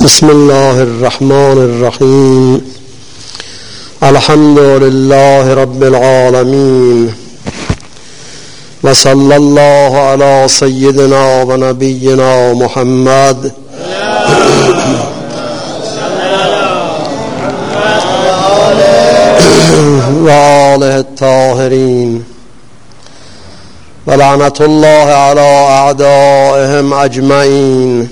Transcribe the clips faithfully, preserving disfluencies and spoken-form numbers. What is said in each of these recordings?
بسم الله الرحمن الرحیم. الحمد لله رب العالمین و صلی الله علی سیدنا و نبینا محمد و آله الطاهرین و لعنت الله علی اعدائهم اجمعین.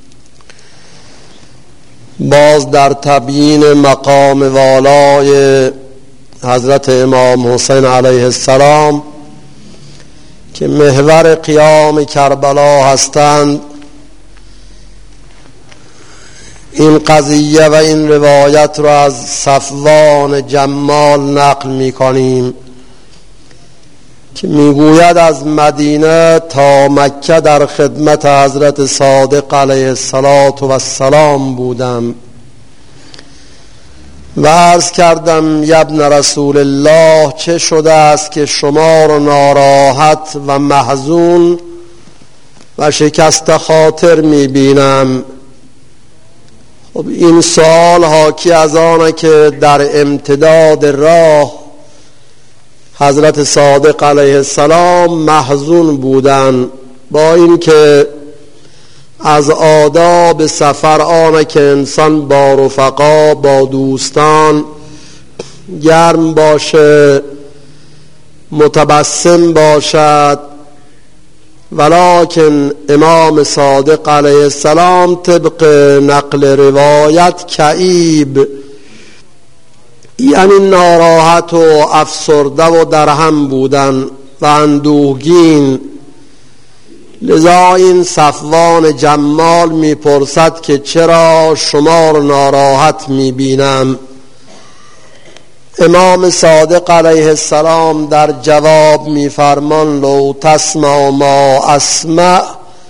باز در تبیین مقام والای حضرت امام حسین علیه السلام که محور قیام کربلا هستند، این قضیه و این روایت را از صفوان جمال نقل می کنیم که میگوید از مدینه تا مکه در خدمت حضرت صادق علیه السلام بودم و عرض کردم یبن رسول الله، چه شده است که شما را ناراحت و محزون و شکست خاطر میبینم؟ خب این سوال حاکی از آنه که در امتداد راه حضرت صادق علیه السلام محزون بودن، با اینکه از آداب سفر آنه که انسان با رفقا با دوستان گرم باشه، متبسم باشد، ولکن امام صادق علیه السلام طبق نقل روایت کئیب، یعنی ناراحت و افسرده و درهم بودن و اندوهگین. لذا این صفوان جمال میپرسد که چرا شما رو ناراحت میبینم؟ امام صادق علیه السلام در جواب میفرمان لو تسمع ما اسمع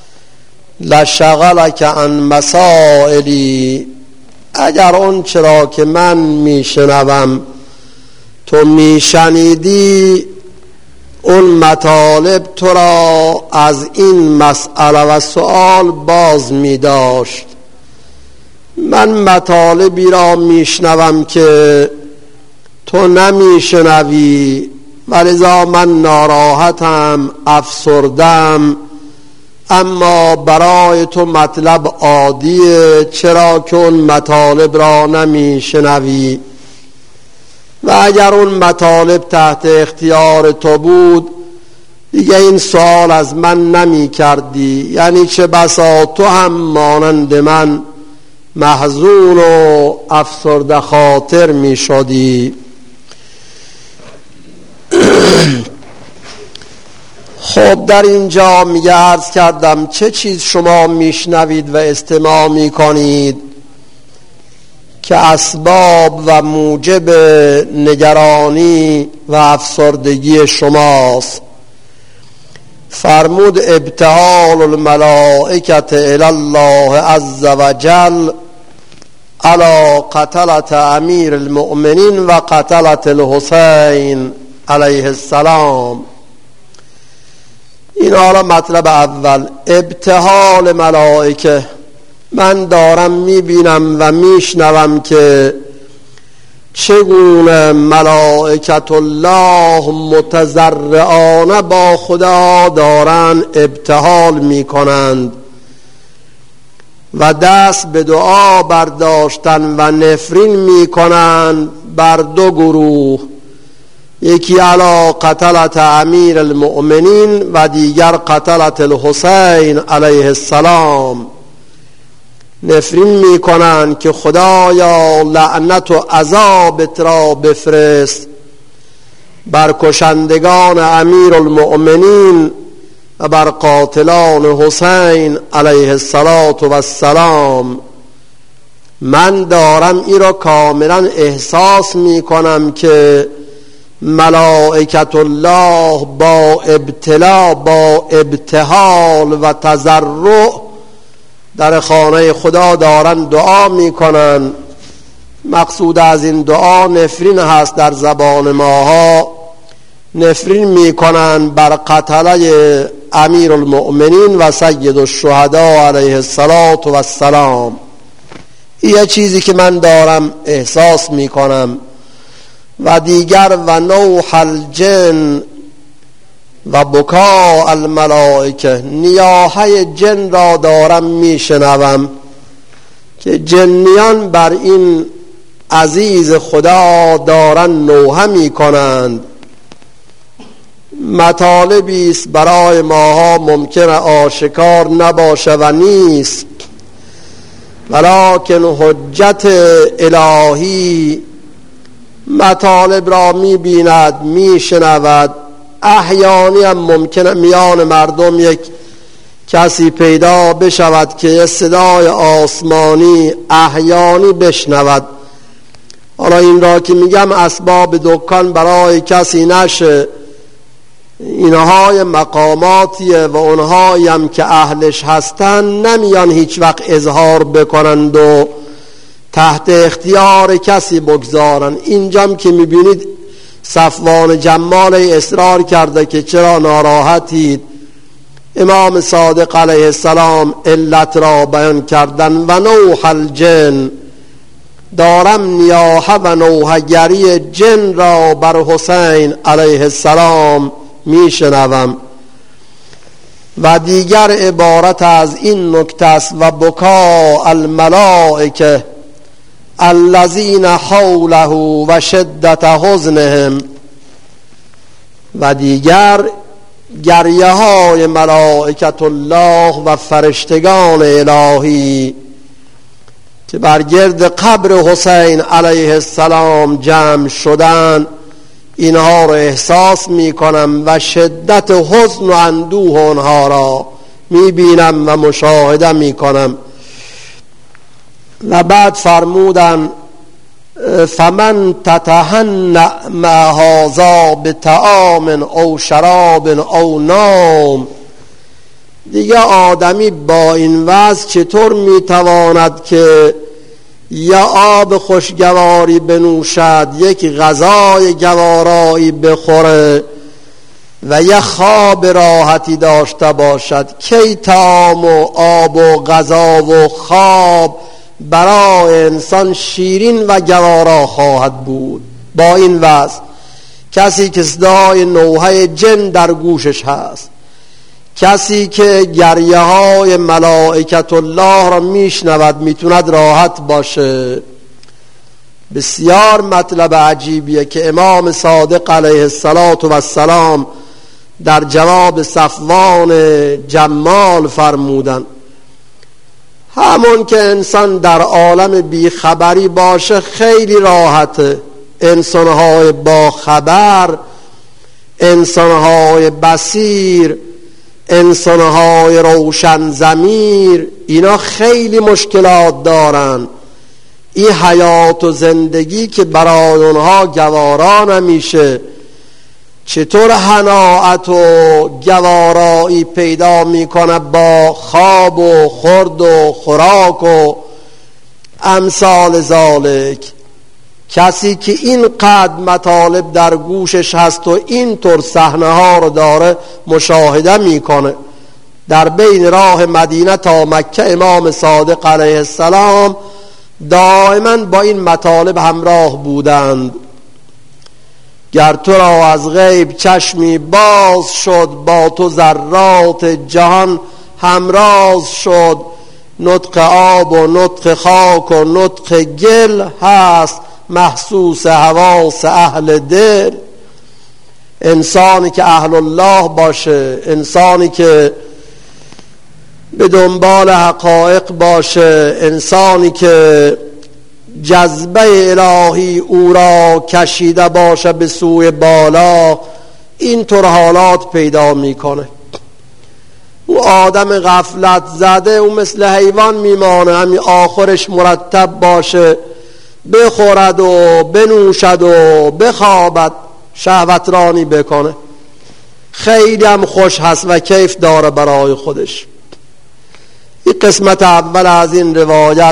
لشغلک عن مسائلی، اگر اون چرا که من میشنوم تو میشنیدی، اون مطالب تو را از این مسئله و سؤال باز میداشت. من مطالبی را میشنوم که تو نمیشنوی، ولذا من ناراحتم، افسردم، اما برای تو مطلب عادیه، چرا که اون مطالب را نمی شنوی؟ و اگر اون مطالب تحت اختیار تو بود دیگه این سوال از من نمی کردی، یعنی چه بسا تو هم مانند من محزون و افسرده خاطر می شدی. خب در اینجا میگه عرض کردم چه چیز شما میشنوید و استماع میکنید که اسباب و موجب نگرانی و افسردگی شماست؟ فرمود ابتهال الملائکة الی الله عز وجل علی قتلة امیر المؤمنین و قتلة الحسین علیه السلام. این حالا مطلب اول، ابتهال ملائکه. من دارم میبینم و میشنوم که چگونه ملائکت الله متضرعانه با خدا دارن ابتهال میکنند و دست به دعا برداشتن و نفرین میکنند بر دو گروه، یکی علی قتلة امیر المؤمنین و دیگر قتلة الحسین علیه السلام. نفرین میکنند که خدایا لعنت و عذابت را بفرست بر کشندگان امیر المؤمنین و بر قاتلان حسین علیه السلام. من دارم این را کاملا احساس میکنم که ملائکت الله با ابتلا، با ابتهال و تضرع در خانه خدا دارن دعا میکنن. مقصود از این دعا نفرین هست در زبان ماها، نفرین میکنن بر قتله امیر المؤمنین و سید الشهداء علیه السلام. یه چیزی که من دارم احساس میکنم. و دیگر و نوح الجن و بکا الملائکه، نیاحه جن را دارم میشنوم که جنیان بر این عزیز خدا دارن نوحه میکنند. مطالبی است برای ماها ممکن آشکار نباشه و نیست، ولکن حجت الهی مطالب را میبیند، میشنود. احیانی هم ممکنه میان مردم یک کسی پیدا بشود که صدای آسمانی احیانی بشنود. حالا این را که میگم اسباب دکان برای کسی نشه، اینهای مقاماتیه و اونهایی هم که اهلش هستن نمیان هیچ وقت اظهار بکنند و تحت اختیار کسی بگذارن. اینجام که میبینید صفوان جمال اصرار کرده که چرا ناراحتید، امام صادق علیه السلام علت را بیان کردن. و نوح الجن، دارم نیاحه و نوحه‌گری جن را بر حسین علیه السلام میشنوم. و دیگر عبارت از این نکته است و بکا الملائکه الذین حوله و شدت حزنهم، و دیگر گریه های ملائکت الله و فرشتگان الهی که بر گرد قبر حسین علیه السلام جمع شدن، اینها رو احساس می کنم و شدت حزن و اندوه اونها را می بینم و مشاهده می کنم. و بعد فرمودن فمن تتهنأ مع هذا بطعام او شراب او نوم، دیگه آدمی با این وضع چطور میتواند که یا آب خوشگواری بنوشد، یک غذای گوارایی بخوره و یا خواب راحتی داشته باشد؟ کی طعام و آب و غذا و خواب برای انسان شیرین و گوارا خواهد بود با این وضع؟ کسی که صدای نوحه جن در گوشش هست، کسی که گریه های ملائکت الله را میشنود، میتوند راحت باشه. بسیار مطلب عجیبیه که امام صادق علیه السلام در جواب صفوان جمال فرمودن همون که انسان در عالم بیخبری باشه خیلی راحته. انسانهای با خبر، انسانهای بصیر، انسانهای روشن ضمیر، اینا خیلی مشکلات دارن. این حیات و زندگی که برای اونها گوارا نمیشه، چطور هناعت و گوارایی پیدا میکنه با خواب و خورد و خوراک و امثال ذالک؟ کسی که این قدر مطالب در گوشش هست و اینطور صحنه ها رو داره مشاهده میکنه. در بین راه مدینه تا مکه امام صادق علیه السلام دائما با این مطالب همراه بودند. گر تو را از غیب چشمی باز شد، با تو ذرات جهان همراز شد. نطق آب و نطق خاک و نطق گل هست محسوس حواس اهل دل. انسانی که اهل الله باشه، انسانی که به دنبال حقایق باشه، انسانی که جذبه الهی او را کشیده باشه به سوی بالا، اینطور حالات پیدا میکنه. او آدم غفلت زده او مثل حیوان میمانه، همین آخرش مرتب باشه، بخورد و بنوشد و بخوابد، شهوت رانی بکنه. خیلی هم خوش هست و کیف داره برای خودش. این قسمت اول از این روایت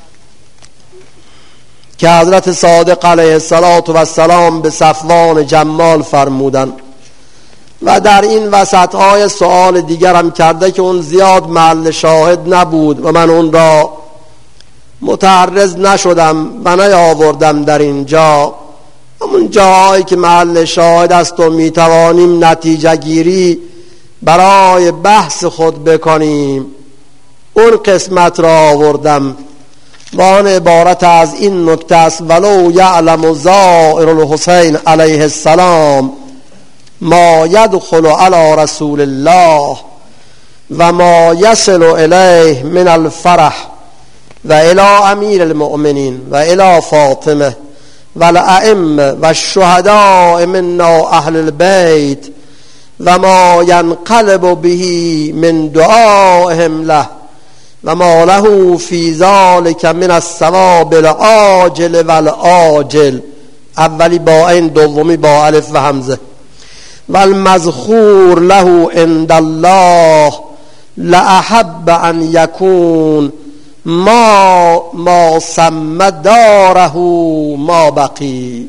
که حضرت صادق علیه السلام به صفوان جمال فرمودن. و در این وسط های سوال دیگر هم کرده که اون زیاد محل شاهد نبود و من اون را متعرض نشدم و نیاوردم در اینجا همون جایی که محل شاهد است و میتوانیم نتیجه گیری برای بحث خود بکنیم. اون قسمت را آوردم و آن عبارت از این نکته است: ولو یعلم زائر الحسین علیه السلام ما یدخل علی رسول الله و ما یصل الیه من الفرح و الی امیر المؤمنین و الی فاطمه و الائمه و الشهداء منا اهل البیت و ما ینقلب به من دعائهم له و ما له فی ذلک من الثواب العاجل و الآجل. اولی با عین، دومی با الف و همزه. و المذخور له عند الله لأحب ان یکون ما ما سم داره ما بقی.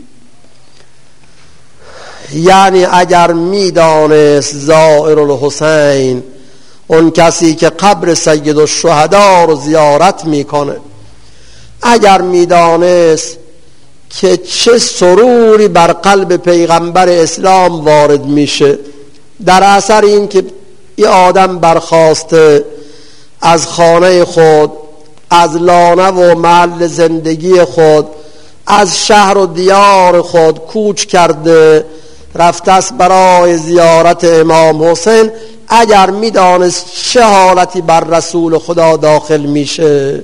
یعنی اگر میدانست زائر الحسین، اون کسی که قبر سید الشهدا رو زیارت میکنه، اگر میدانست که چه سروری بر قلب پیغمبر اسلام وارد میشه در اثر این که این آدم برخاسته از خانه خود، از لانه و محل زندگی خود، از شهر و دیار خود کوچ کرده رفته است برای زیارت امام حسین، اگر میدانست چه حالتی بر رسول خدا داخل میشه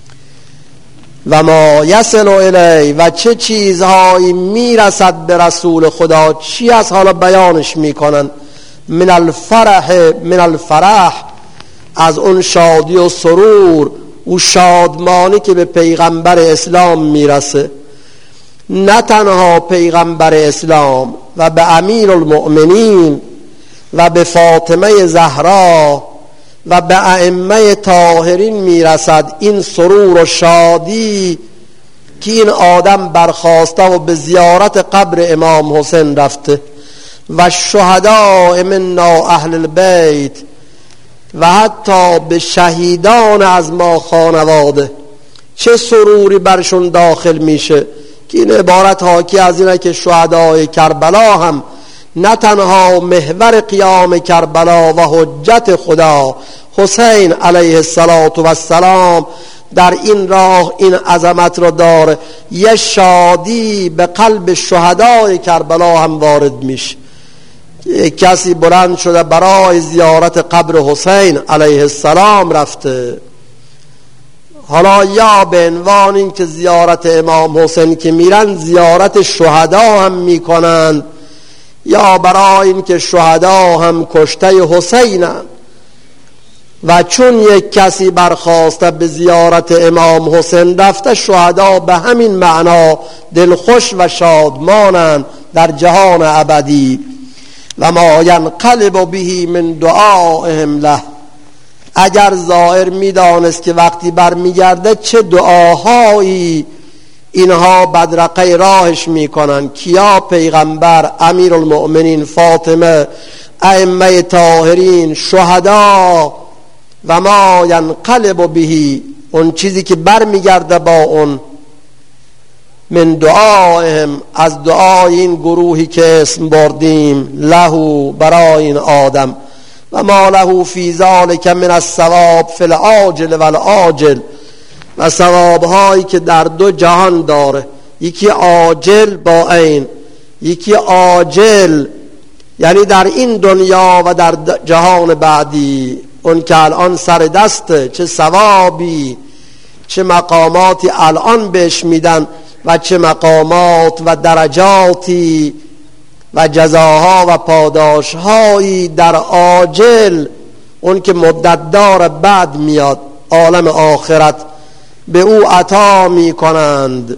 و ما یصل الیه و چه چیزهایی میرسد به رسول خدا، چی از حالا بیانش میکنن، من الفرح من الفرح از اون شادی و سرور و شادمانی که به پیغمبر اسلام میرسه. نه تنها پیغمبر اسلام و به امیر المؤمنین و به فاطمه زهرا و به ائمه طاهرین میرسد این سرور و شادی که این آدم برخاسته و به زیارت قبر امام حسین رفته. و شهداء منا اهل البیت و حتی به شهیدان از ما خانواده چه سروری برشون داخل میشه که این عبارت حاکی از اینه که شهدای کربلا هم نه تنها محور قیام کربلا و حجت خدا حسین علیه السلام در این راه این عظمت رو داره، یه شادی به قلب شهدای کربلا هم وارد میشه. یک کسی بلند شده برای زیارت قبر حسین علیه السلام رفته، حالا یا به عنوان این که زیارت امام حسین که میرن زیارت شهدا هم میکنن، یا برای این که شهدا هم کشته حسینن، و چون یک کسی برخواسته به زیارت امام حسین رفته، شهدا به همین معنا دلخوش و شادمانند در جهان ابدی. و ما ینقلب به من دعائهم له، اگر ظاهر میدانست که وقتی برمیگرده چه دعاهایی اینها بدرقه راهش میکنن، کیا؟ پیغمبر، امیر المؤمنین، فاطمه، ائمه طاهرین، شهدا. و ما ینقلب به، اون چیزی که برمیگرده با اون، من دعائهم، از دعای این گروهی که اسم بردیم، له، برای این آدم، و ما له فی ذلک من الثواب فی العاجل و الآجل، و ثوابهایی که در دو جهان داره، یکی عاجل با عین، یکی عاجل یعنی در این دنیا و در جهان بعدی. اون که الان سر دسته چه ثوابی، چه مقاماتی الان بهش میدن و چه مقامات و درجاتی و جزاها و پاداشهایی در عاجل، اون که مدت دار بعد میاد، عالم آخرت به او عطا می کنند.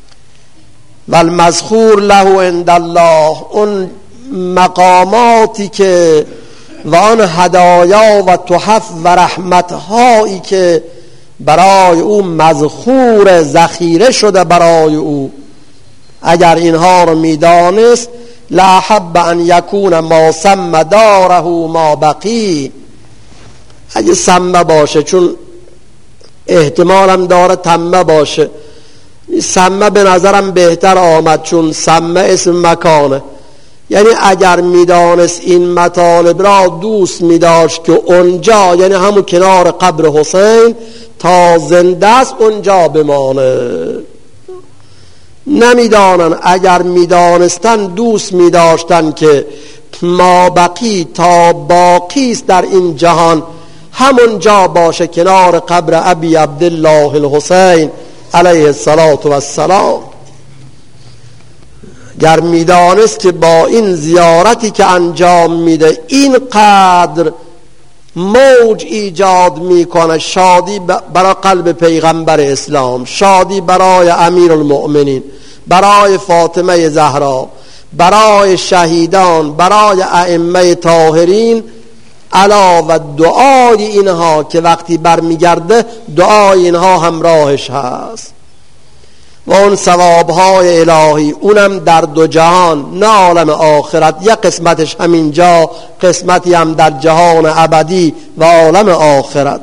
و المذخور له عند الله، اون مقاماتی که و آن هدایا و تحف و رحمتهایی که برای او مذخور ذخیره شده برای او، اگر اینها رو میدانست، لأحب ان یکون ما سم داره ما بقی، اگه سم باشه، چون احتمالم داره تمه باشه. سمه به نظرم بهتر آمد چون سمه اسم مکانه، یعنی اگر میدانست این مطالب را دوست میداشت که اونجا، یعنی همون کنار قبر حسین تا زنده است اونجا بمانه. نمیدانن، اگر میدانستن دوست میداشتن که ما بقی تا باقی است در این جهان همونجا باشه، کنار قبر ابی عبدالله الحسین علیه السلام. گر میدانست که با این زیارتی که انجام میده اینقدر موج ایجاد میکنه، شادی برای قلب پیغمبر اسلام، شادی برای امیر المؤمنین، برای فاطمه زهرا، برای شهیدان، برای ائمه طاهرین، علاوه دعای اینها که وقتی برمیگرده دعای اینها همراهش هست و اون ثوابهای الهی، اونم در دو جهان، نه عالم آخرت. یک قسمتش همینجا، قسمتی هم در جهان ابدی و عالم آخرت.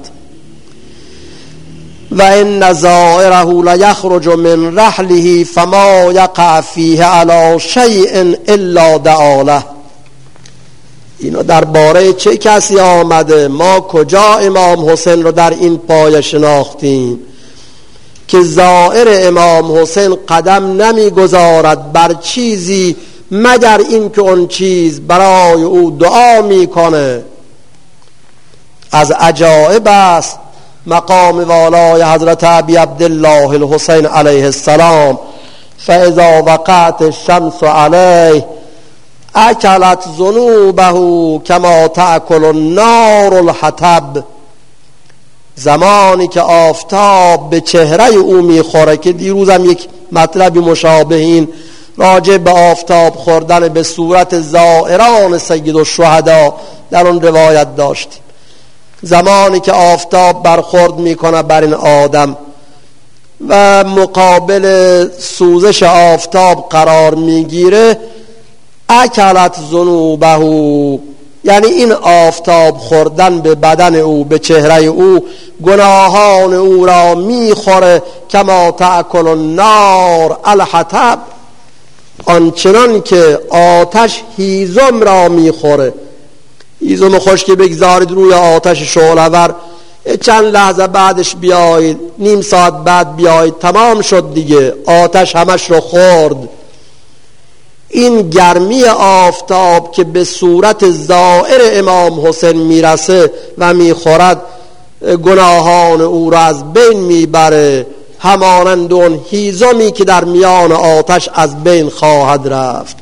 و ان زائره لیخرج من رحله فما یقع فیه علی شیء الا دعاله. اینو درباره چه کسی آمده؟ ما کجا امام حسین رو در این پایه شناختیم که زائر امام حسین قدم نمیگذارد بر چیزی مگر این که اون چیز برای او دعا میکنه. از عجائب است مقام والای حضرت ابی عبدالله الحسین علیه السلام. فاذا وقعت الشمس علیه اکلت ذنوبه کما تأکل النار الحطب. زمانی که آفتاب به چهره او میخوره، که دیروزم یک مطلبی مشابه این راجع به آفتاب خوردن به صورت زائران سید الشهدا در اون روایت داشتیم. زمانی که آفتاب برخورد میکنه بر این آدم و مقابل سوزش آفتاب قرار میگیره، اکلت ذنوبه، یعنی این آفتاب خوردن به بدن او، به چهره او، گناهان او را میخوره. کما تأکل النار الحطب، آنچنان که آتش هیزم را میخوره. هیزم خشکی بگذارید روی آتش شعله‌ور، چند لحظه بعدش بیایید، نیم ساعت بعد بیایید، تمام شد دیگه، آتش همش رو خورد. این گرمی آفتاب که به صورت زائر امام حسین میرسه و میخورد، گناهان او را از بین میبره، همانند اون هیزمی که در میان آتش از بین خواهد رفت.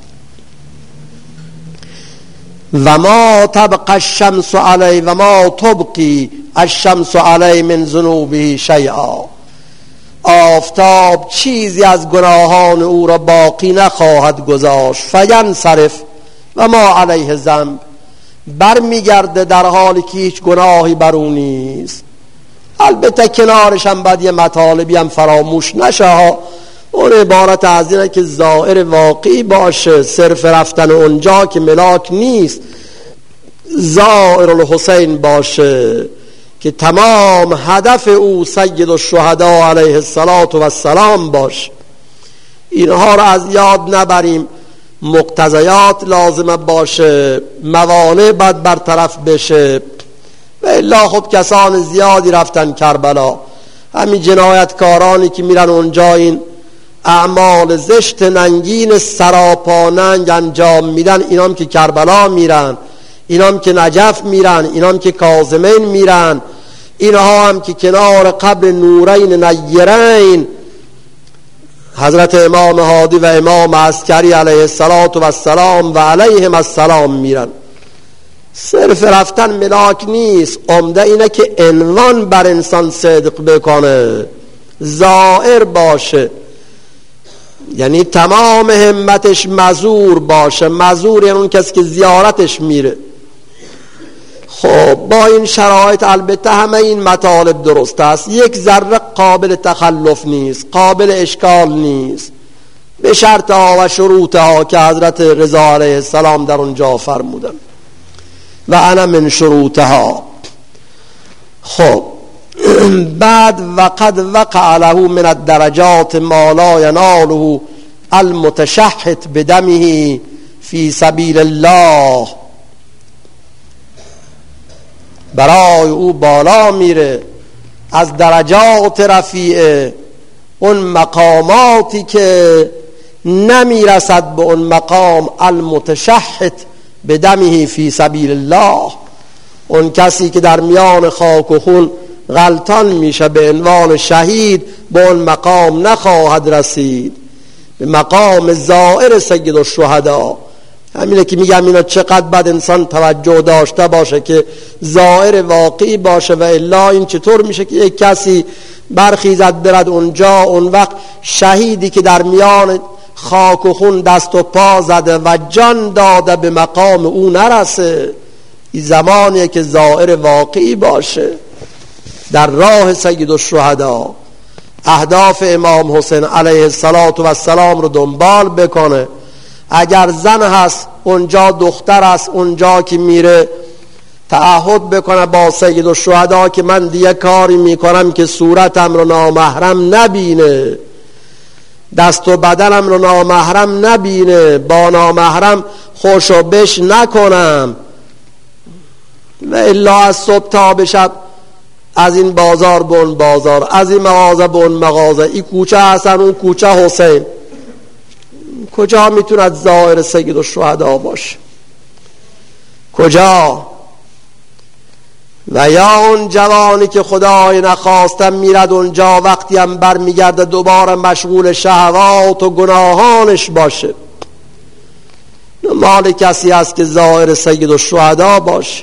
و ما تبقى الشمس علی و ما تبقی الشمس علی من ذنوبه شیئا. آفتاب چیزی از گناهان او را باقی نخواهد گذاشت. فینصرف و ما علیه ذنب، بر میگرده در حالی که هیچ گناهی بر او نیست. البته کنارش هم باید یه مطالبی هم فراموش نشه ها. اون عبارت از اینه که زائر واقعی باشه، صرف رفتن اونجا که ملاک نیست، زائر الحسین باشه که تمام هدف او سید الشهدا علیه السلام باشه. اینها را از یاد نبریم. مقتضیات لازم باشه، موانع باید برطرف بشه. و الا خب کسان زیادی رفتن کربلا، همین جنایتکارانی که میرن اونجا این اعمال زشت ننگین سراپاننگ انجام میدن، اینام که کربلا میرن، اینام که نجف میرن، اینام که کاظمین میرن، اینها هم که کنار قبر نورین نیرین حضرت امام هادی و امام عسکری علیه السلام و علیهم السلام میرن. صرف رفتن ملاک نیست، عمده اینه که عنوان بر انسان صدق بکنه، زائر باشه، یعنی تمام همتش مزور باشه. مزور یعنی اون کسی که زیارتش میره. خب با این شرایط البته همه این مطالب درست است، یک ذره قابل تخلف نیست، قابل اشکال نیست، به شرط ها و شروط ها که حضرت رضا علیه السلام در اونجا فرمودن و انا من شروطها. خب بعد وقد وقع له من الدرجات ما لا يناله المتشحت بدمه فی سبیل الله، برای او بالا میره از درجات رفیعه اون مقاماتی که نمیرسد به اون مقام المتشحت بدمه فی سبیل الله. اون کسی که در میان خاک و خون غلطان میشه به عنوان شهید به اون مقام نخواهد رسید، به مقام زائر سید الشهدا. همینه که میگم اینا چقدر بد انسان توجه داشته باشه که زائر واقعی باشه، و الا این چطور میشه که یک کسی برخیزد برد اونجا، اون وقت شهیدی که در میان خاک و خون دست و پا زده و جان داده به مقام او نرسه. این زمانیه که زائر واقعی باشه در راه سید الشهدا، اهداف امام حسین علیه السلام رو دنبال بکنه. اگر زن هست اونجا دختر هست، اونجا که میره تعهد بکنه با سید الشهدا که من دیگه کاری میکنم که صورتم رو نامحرم نبینه، دست و بدنم رو نامحرم نبینه، با نامحرم خوش و بش نکنم، و الا از صبح تا به شب از این بازار به اون بازار، از این مغازه به اون مغازه، این کوچه حسن اون کوچه حسین. کجا میتوند زائر سید الشهدا باشه؟ کجا؟ و یا اون جوانی که خدای نخواستم میرد اونجا، وقتی هم بر میگرده دوباره مشغول شهوات و گناهانش باشه. مال کسی هست که زائر سید الشهدا باشه.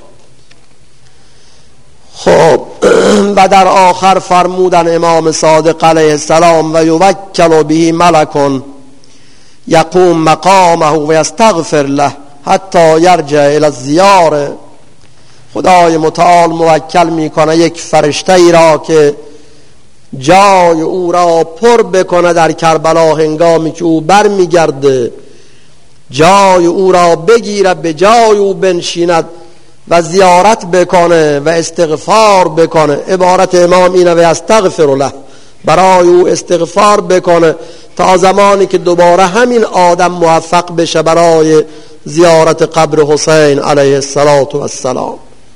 خب و در آخر فرمودن امام صادق علیه السلام و یوکل به ملکون یقوم مقامه و یستغفر له حتی یرجع الی الزیاره. خدای متعال موکل میکنه یک فرشته ای را که جای او را پر بکنه در کربلا هنگامی که او بر میگرده، جای او را بگیره، به جای او بنشیند و زیارت بکنه و استغفار بکنه. عبارت امام اینه و استغفر له، برای او استغفار بکنه تا زمانی که دوباره همین آدم موفق بشه برای زیارت قبر حسین علیه السلام.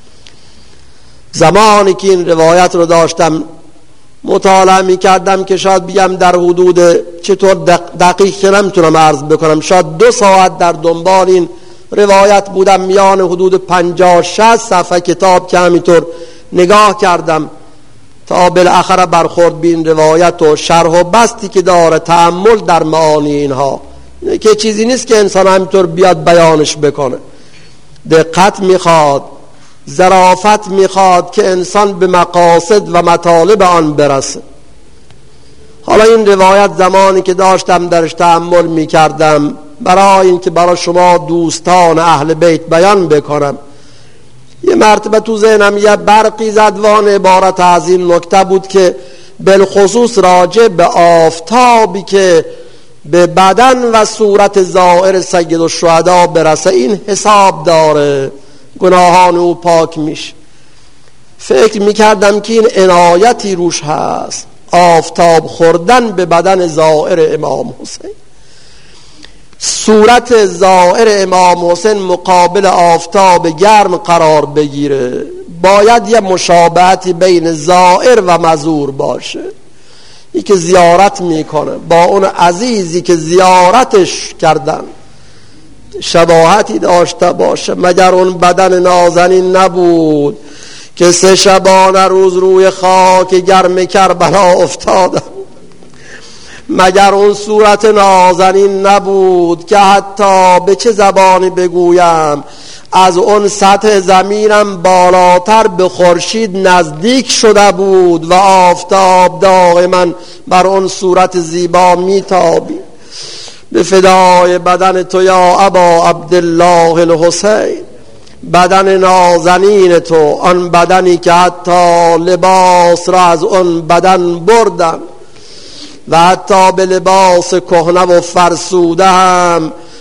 زمانی که این روایت رو داشتم مطالعه می کردم که شاید بگم در حدود چطور دقیق که نمیتونم عرض بکنم، شاید دو ساعت در دنبال این روایت بودم، میان حدود پنجاه شصت صفحه کتاب که همینطور نگاه کردم تا بالاخره برخورد به این روایت و شرح و بستی که داره، تأمل در معانی اینها، که چیزی نیست که انسان همینطور بیاد بیانش بکنه. دقت میخواد، ظرافت میخواد که انسان به مقاصد و مطالب آن برسه. حالا این روایت زمانی که داشتم درش تأمل میکردم برای اینکه برای شما دوستان اهل بیت بیان بکنم، یه مرتبه تو ذهنم یه برقی زد وان عبارت از این نکته بود که بالخصوص راجع به آفتابی که به بدن و صورت ظاهر سید الشهدا برسه این حساب داره، گناهان او پاک میشه. فکر میکردم که این عنایتی روش هست، آفتاب خوردن به بدن ظاهر امام حسین. صورت ظاهر امام حسین مقابل آفتاب گرم قرار بگیره، باید یه مشابهتی بین ظاهر و مزور باشه. ای که زیارت میکنه با اون عزیزی که زیارتش کردن شباهتی داشته باشه. مگر اون بدن نازنین نبود که سه شبانه روز روی خاک گرم کربلا افتادن؟ مگر اون صورت نازنین نبود که حتی به چه زبانی بگویم از اون سطح زمینم بالاتر به خورشید نزدیک شده بود و آفتاب دائما بر اون صورت زیبا میتابید؟ به فدای بدن تو یا ابا عبدالله الحسین، بدن نازنین تو، آن بدنی که حتی لباس را از اون بدن بردن و حتی به لباس کهنه و فرسوده هم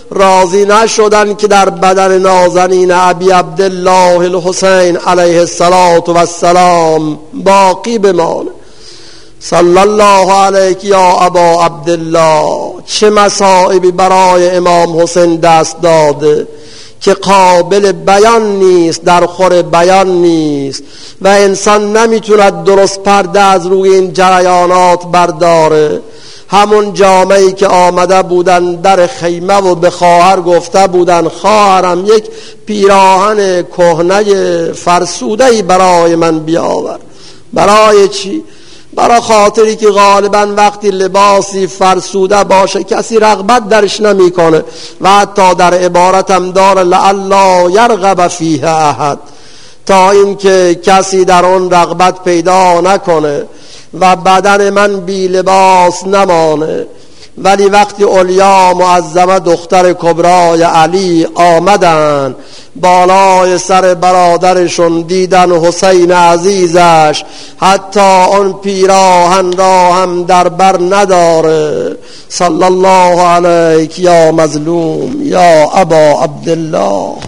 راضی نشدن که در بدن نازنین ابی عبدالله الحسین علیه السلام باقی بمانه. صلی الله علیک یا ابا عبدالله. چه مصائبی برای امام حسین دست داده که قابل بیان نیست، در خور بیان نیست و انسان نمیتوند درست پرده از روی این جریانات برداره. همون جامعی که آمده بودن در خیمه و به خواهر گفته بودن خواهرم یک پیراهن کهنه فرسوده‌ای برای من بیاور. برای چی؟ برای خاطری که غالبا وقتی لباسی فرسوده باشه کسی رغبت درش نمیکنه و حتی در عبارت هم داره لعلا یرغب فیه احد، تا اینکه کسی در اون رغبت پیدا نکنه و بدن من بی لباس نمانه. ولی وقتی اولیا معظمه دختر کبرای علی آمدن بالای سر برادرشون دیدن حسین عزیزش حتی اون پیراهن را هم در بر نداره. صلی الله علیک یا مظلوم یا ابا عبدالله.